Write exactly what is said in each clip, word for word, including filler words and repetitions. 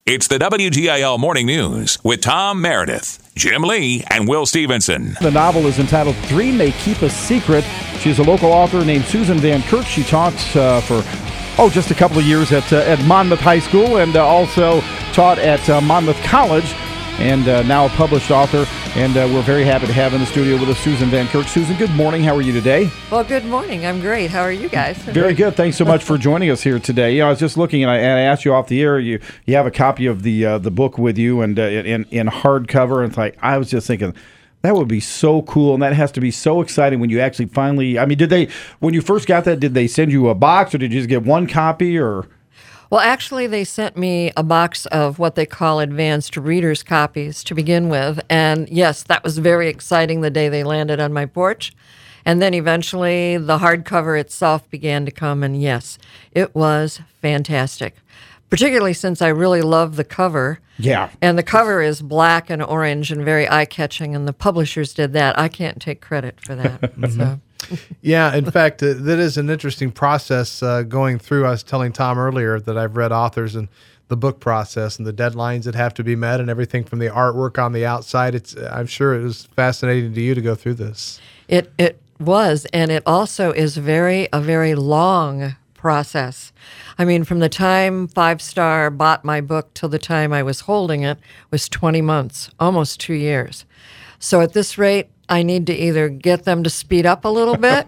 It's the W G I L Morning News with Tom Meredith, Jim Lee, and Will Stevenson. The novel is entitled Three May Keep a Secret. She's a local author named Susan Van Kirk. She taught uh, for, oh, just a couple of years at, uh, at Monmouth High School and uh, also taught at uh, Monmouth College, and uh, now a published author. And uh, we're very happy to have in the studio with us Susan Van Kirk. Susan, good morning. How are you today? Well, good morning. I'm great. How are you guys? Very good. Thanks so much for joining us here today. You know, I was just looking, and I, and I asked you off the air. You you have a copy of the uh, the book with you, and uh, in in hardcover. And it's like I was just thinking, that would be so cool, and that has to be so exciting when you actually finally. I mean, did they when you first got that? Did they send you a box, or did you just get one copy, or? Well, actually, they sent me a box of what they call advanced reader's copies to begin with. And yes, that was very exciting the day they landed on my porch. And then eventually the hardcover itself began to come. And yes, it was fantastic, particularly since I really love the cover. Yeah. And the cover is black and orange and very eye-catching. And the publishers did that. I can't take credit for that. So. Yeah, in fact, uh, that is an interesting process uh, going through. I was telling Tom earlier that I've read authors and the book process and the deadlines that have to be met and everything from the artwork on the outside. It's I'm sure it was fascinating to you to go through this. It it was, and it also is very a very long process. I mean, from the time Five Star bought my book till the time I was holding it was twenty months, almost two years. So at this rate, I need to either get them to speed up a little bit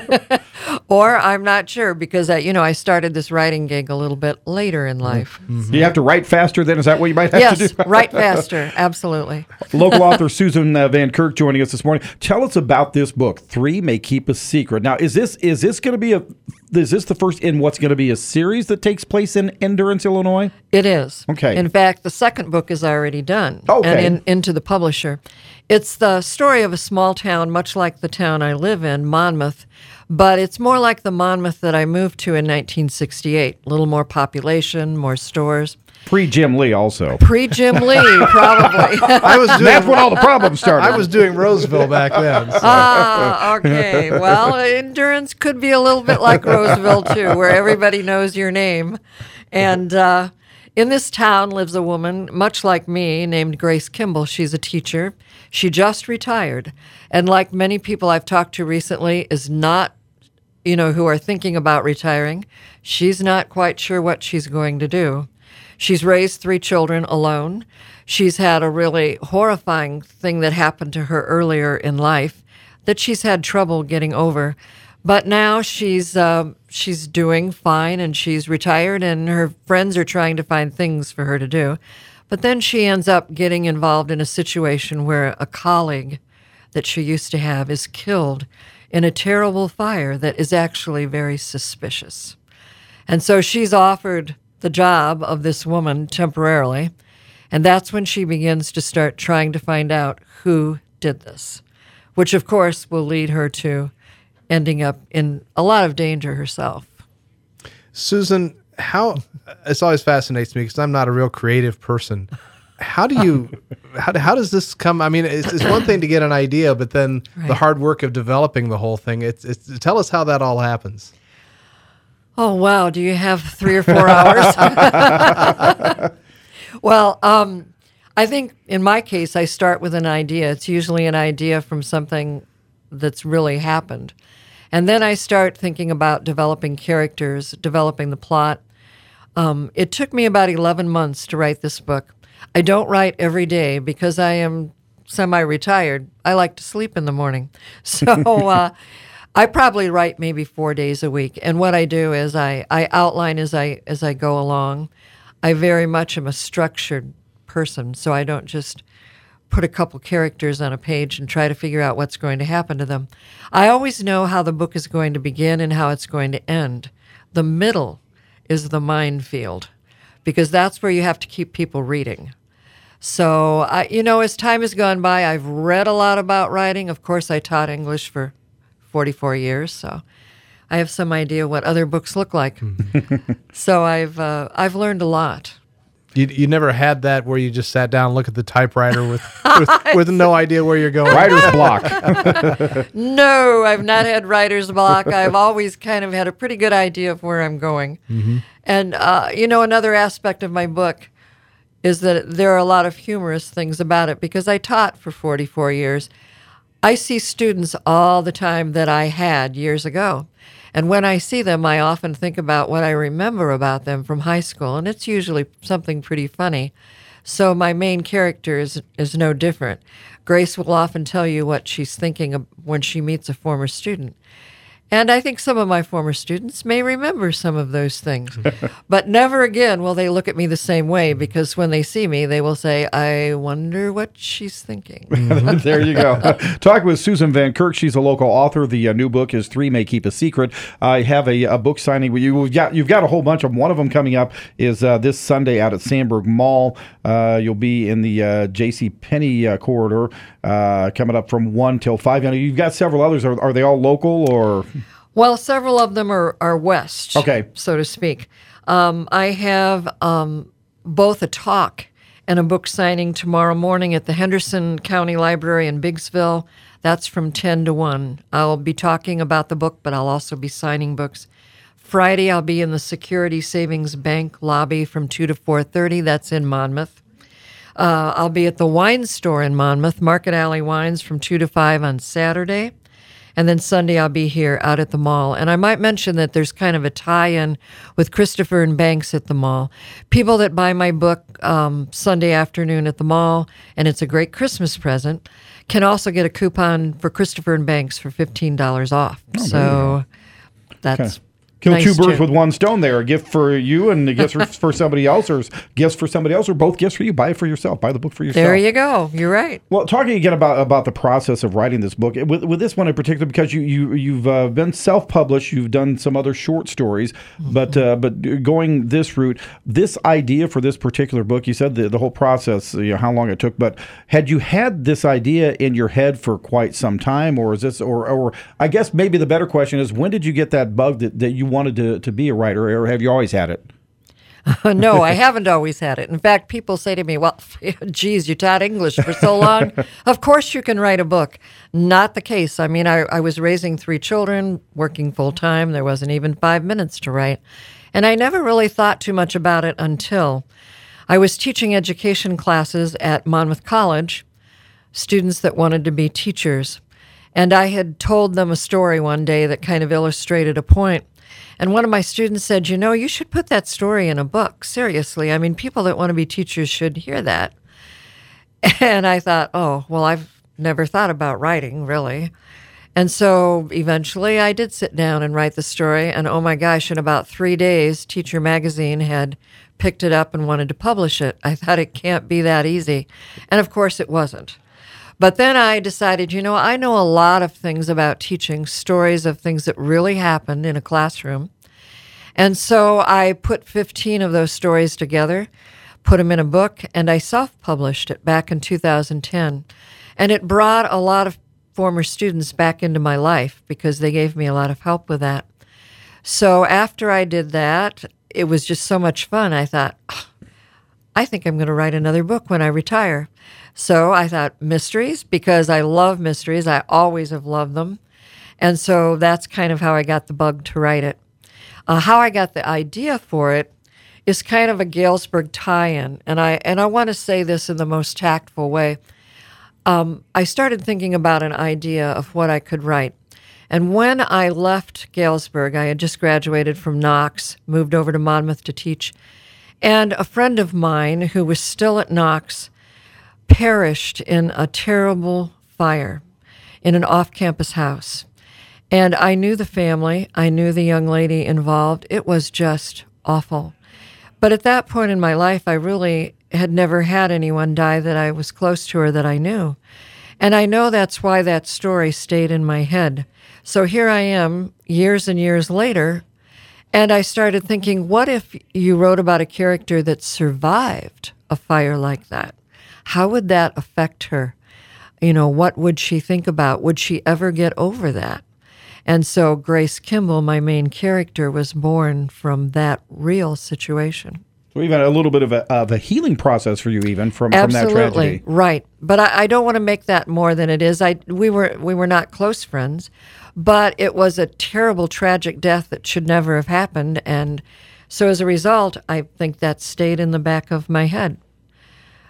or I'm not sure because, I, you know, I started this writing gig a little bit later in life. Mm-hmm. Do you have to write faster then? Is that what you might have yes, to do? Yes, write faster. Absolutely. Local author Susan uh, Van Kirk joining us this morning. Tell us about this book, Three May Keep a Secret. Now, is this is this going to be a is this the first in what's going to be a series that takes place in Endurance, Illinois? It is. Okay. In fact, the second book is already done. Okay. And in, into the publisher. It's the story of a small town, much like the town I live in, Monmouth, but it's more like the Monmouth that I moved to in nineteen sixty-eight. A little more population, more stores. Pre-Jim Lee also. Pre-Jim Lee, probably. I was doing, That's when all the problems started. I was doing Roseville back then. So. Ah, okay. Well, Endurance could be a little bit like Roseville, too, where everybody knows your name. And uh, in this town lives a woman, much like me, named Grace Kimball. She's a teacher. She just retired. And like many people I've talked to recently, is not, you know, who are thinking about retiring. She's not quite sure what she's going to do. She's raised three children alone. She's had a really horrifying thing that happened to her earlier in life that she's had trouble getting over. But now she's uh, she's doing fine, and she's retired, and her friends are trying to find things for her to do. But then she ends up getting involved in a situation where a colleague that she used to have is killed in a terrible fire that is actually very suspicious. And so she's offered the job of this woman temporarily, and that's when she begins to start trying to find out who did this, which of course will lead her to ending up in a lot of danger herself. Susan, how this always fascinates me because I'm not a real creative person. How do you, how, how does this come? I mean, it's, it's one thing to get an idea, but then right. the hard work of developing the whole thing. It's, it's tell us how that all happens. Oh, wow. Do you have three or four hours? Well, um, I think in my case, I start with an idea. It's usually an idea from something that's really happened. And then I start thinking about developing characters, developing the plot. Um, it took me about eleven months to write this book. I don't write every day because I am semi-retired. I like to sleep in the morning. So uh, I probably write maybe four days a week. And what I do is I, I outline as I as I go along. I very much am a structured person, so I don't just put a couple characters on a page and try to figure out what's going to happen to them. I always know how the book is going to begin and how it's going to end. The middle is the minefield, because that's where you have to keep people reading. So, I, you know, as time has gone by, I've read a lot about writing. Of course, I taught English for forty-four years, so I have some idea what other books look like. So I've uh, I've learned a lot. You you never had that where you just sat down and look at the typewriter with with, with no idea where you're going? Writer's block. No, I've not had writer's block. I've always kind of had a pretty good idea of where I'm going. Mm-hmm. And, uh, you know, another aspect of my book is that there are a lot of humorous things about it because I taught for forty-four years. I see students all the time that I had years ago. And when I see them, I often think about what I remember about them from high school, and it's usually something pretty funny. So my main character is, is no different. Grace will often tell you what she's thinking of when she meets a former student. And I think some of my former students may remember some of those things. But never again will they look at me the same way, because when they see me, they will say, I wonder what she's thinking. There you go. Talking with Susan Van Kirk. She's a local author. The uh, new book is Three May Keep a Secret. I have a, a book signing with you. We've got, you've got a whole bunch of them. One of them coming up is uh, this Sunday out at Sandburg Mall. Uh, you'll be in the uh, J C Penney uh, corridor uh, coming up from one till five. You know, you've got several others. Are, are they all local or... Well, several of them are, are west, okay, so to speak. Um, I have um, both a talk and a book signing tomorrow morning at the Henderson County Library in Biggsville. That's from ten to one. I'll be talking about the book, but I'll also be signing books. Friday, I'll be in the Security Savings Bank lobby from two to four thirty. That's in Monmouth. Uh, I'll be at the wine store in Monmouth, Market Alley Wines, from two to five on Saturday. And then Sunday, I'll be here out at the mall. And I might mention that there's kind of a tie-in with Christopher and Banks at the mall. People that buy my book um, Sunday afternoon at the mall, and it's a great Christmas present, can also get a coupon for Christopher and Banks for fifteen dollars off. Oh, so that's... Okay. Kill nice two birds too. with one stone there. A gift for you and a gift for, for somebody else, or gifts for somebody else, or both gifts for you. Buy it for yourself. Buy the book for yourself. There you go. You're right. Well, talking again about, about the process of writing this book, with, with this one in particular, because you, you, you've uh, been self-published, you've done some other short stories, mm-hmm. but uh, but going this route, this idea for this particular book, you said the, the whole process, you know, how long it took, but had you had this idea in your head for quite some time, or is this, or, or I guess maybe the better question is, when did you get that bug that, that you wanted to, to be a writer, or have you always had it? No, I haven't always had it. In fact, people say to me, well, geez, you taught English for so long. Of course you can write a book. Not the case. I mean, I, I was raising three children, working full time. There wasn't even five minutes to write. And I never really thought too much about it until I was teaching education classes at Monmouth College, students that wanted to be teachers. And I had told them a story one day that kind of illustrated a point. And one of my students said, you know, you should put that story in a book. Seriously. I mean, people that want to be teachers should hear that. And I thought, oh, well, I've never thought about writing, really. And so eventually I did sit down and write the story. And oh my gosh, in about three days, Teacher Magazine had picked it up and wanted to publish it. I thought it can't be that easy. And of course it wasn't. But then I decided, you know, I know a lot of things about teaching, stories of things that really happened in a classroom. And so I put fifteen of those stories together, put them in a book, and I self-published it back in two thousand ten. And it brought a lot of former students back into my life because they gave me a lot of help with that. So after I did that, it was just so much fun. I thought, oh, I think I'm going to write another book when I retire. So I thought mysteries, because I love mysteries. I always have loved them. And so that's kind of how I got the bug to write it. Uh, how I got the idea for it is kind of a Galesburg tie-in. And I, and I want to say this in the most tactful way. Um, I started thinking about an idea of what I could write. And when I left Galesburg, I had just graduated from Knox, moved over to Monmouth to teach. And a friend of mine who was still at Knox perished in a terrible fire in an off-campus house. And I knew the family. I knew the young lady involved. It was just awful. But at that point in my life, I really had never had anyone die that I was close to or that I knew. And I know that's why that story stayed in my head. So here I am, years and years later, and I started thinking, what if you wrote about a character that survived a fire like that? How would that affect her? You know, what would she think about? Would she ever get over that? And so Grace Kimball, my main character, was born from that real situation. So even a little bit of a, of a healing process for you, even from, from that tragedy. Absolutely, right. But I, I don't want to make that more than it is. I we were we were not close friends, but it was a terrible, tragic death that should never have happened. And so as a result, I think that stayed in the back of my head.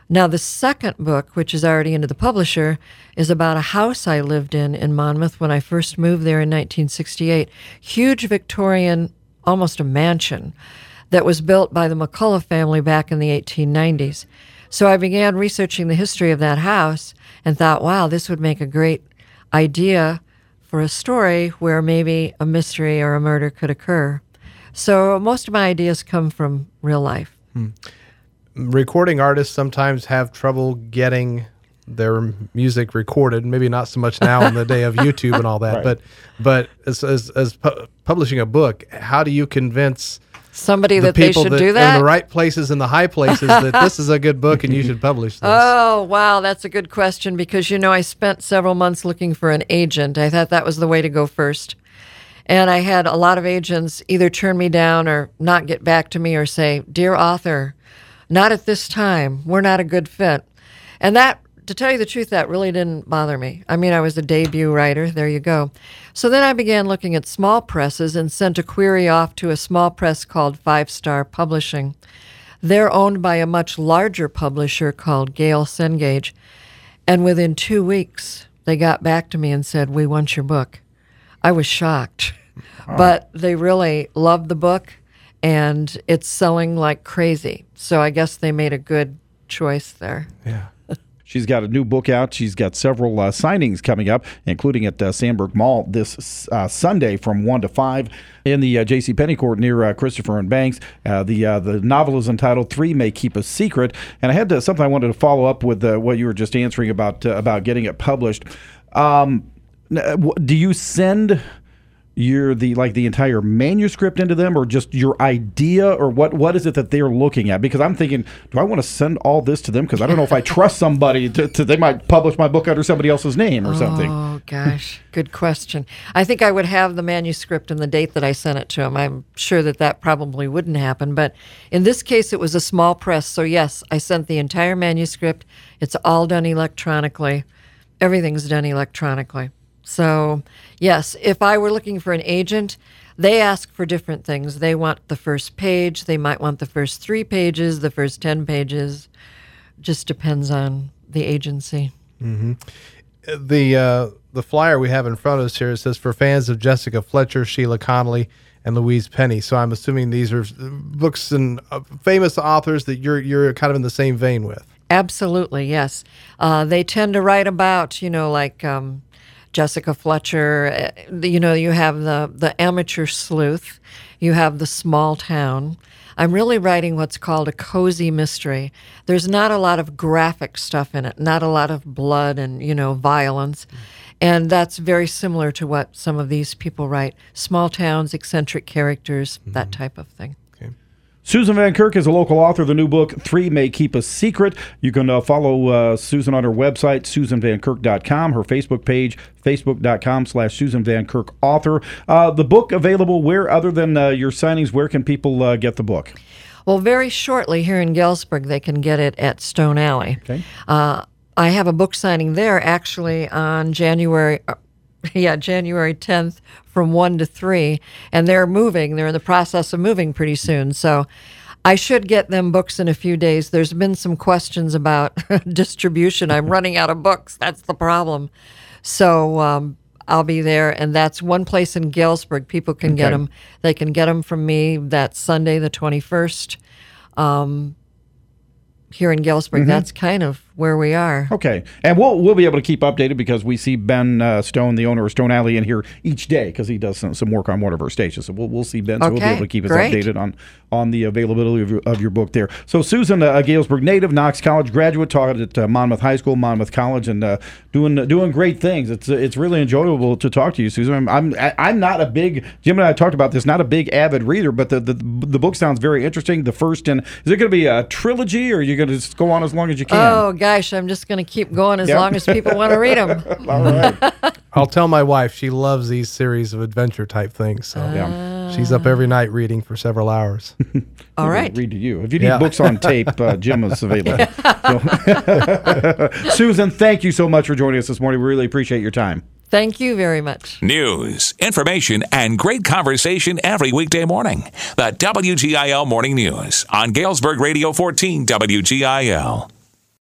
Now, the second book, which is already into the publisher, is about a house I lived in in Monmouth when I first moved there in nineteen sixty-eight. Huge Victorian, almost a mansion, that was built by the McCullough family back in the eighteen nineties. So I began researching the history of that house and thought, wow, this would make a great idea for a story where maybe a mystery or a murder could occur. So most of my ideas come from real life. Hmm. Recording artists sometimes have trouble getting their music recorded. Maybe not so much now in the day of YouTube and all that, Right. but but as as, as pu- publishing a book, how do you convince Somebody the that they people should that do are in that? the right places and the high places that this is a good book and you should publish this? Oh, wow, that's a good question because, you know, I spent several months looking for an agent. I thought that was the way to go first. And I had a lot of agents either turn me down or not get back to me or say, dear author, not at this time. We're not a good fit. And that, to tell you the truth, that really didn't bother me. I mean, I was a debut writer. There you go. So then I began looking at small presses and sent a query off to a small press called Five Star Publishing. They're owned by a much larger publisher called Gale Cengage. And within two weeks, they got back to me and said, we want your book. I was shocked. Oh. But they really loved the book, and it's selling like crazy. So I guess they made a good choice there. Yeah. She's got a new book out. She's got several uh, signings coming up, including at uh, Sandburg Mall this uh, Sunday from one to five in the uh, J C. Penney Court near uh, Christopher and Banks. Uh, the uh, the novel is entitled Three May Keep a Secret. And I had to, something I wanted to follow up with uh, what you were just answering about, uh, about getting it published. Um, do you send your the like the entire manuscript into them, or just your idea, or what what is it that they're looking at? Because I'm thinking, do I want to send all this to them? Because I don't know if I trust somebody to, to they might publish my book under somebody else's name or something. Oh gosh, good question. I think I would have the manuscript and the date that I sent it to them. I'm sure that that probably wouldn't happen, but in this case it was a small press, so yes, I sent the entire manuscript. It's all done electronically. Everything's done electronically. So, yes, if I were looking for an agent, they ask for different things. They want the first page. They might want the first three pages, the first ten pages. Just depends on the agency. Mm-hmm. The uh, the flyer we have in front of us here, it says, for fans of Jessica Fletcher, Sheila Connolly, and Louise Penny. So I'm assuming these are books and uh, famous authors that you're you're kind of in the same vein with. Absolutely, yes. Uh, they tend to write about, you know, like... Um, Jessica Fletcher, you know, you have the, the amateur sleuth, you have the small town. I'm really writing what's called a cozy mystery. There's not a lot of graphic stuff in it, not a lot of blood and, you know, violence. And that's very similar to what some of these people write. Small towns, eccentric characters, mm-hmm. that type of thing. Susan Van Kirk is a local author of the new book, Three May Keep a Secret. You can uh, follow uh, Susan on her website, susan van kirk dot com, her Facebook page, facebook.com slash Susan Van Kirk author. Uh, the book available where, other than uh, your signings, where can people uh, get the book? Well, very shortly here in Galesburg, they can get it at Stone Alley. Okay. Uh, I have a book signing there actually on January... Uh, Yeah, January tenth from one to three. And they're moving. They're in the process of moving pretty soon. So I should get them books in a few days. There's been some questions about distribution. I'm running out of books. That's the problem. So um, I'll be there. And that's one place in Galesburg. People can okay. get them. They can get them from me that Sunday, the twenty-first. Um, here in Galesburg, mm-hmm. that's kind of where we are. Okay. And we'll we'll be able to keep updated because we see Ben uh, Stone, the owner of Stone Alley, in here each day because he does some, some work on one of our stations. So we'll we'll see Ben. So okay. we'll be able to keep us Great. updated on, on the availability of your, of your book there. So Susan, a Galesburg native, Knox College graduate, taught at uh, Monmouth High School, Monmouth College, and uh, doing doing great things. It's it's really enjoyable to talk to you, Susan. I'm I'm, I'm not a big, Jim and I talked about this, not a big avid reader, but the, the, the book sounds very interesting. The first in, is it going to be a trilogy or are you going to just go on as long as you can? Oh, gosh, I'm just going to keep going as yep. long as people want to read them. All right. I'll tell my wife she loves these series of adventure type things. So uh, yeah. she's up every night reading for several hours. All right. Read to you. If you need yeah. books on tape, uh, Jim is available. So. Susan, thank you so much for joining us this morning. We really appreciate your time. Thank you very much. News, information, and great conversation every weekday morning. The W G I L Morning News on Galesburg Radio fourteen W G I L.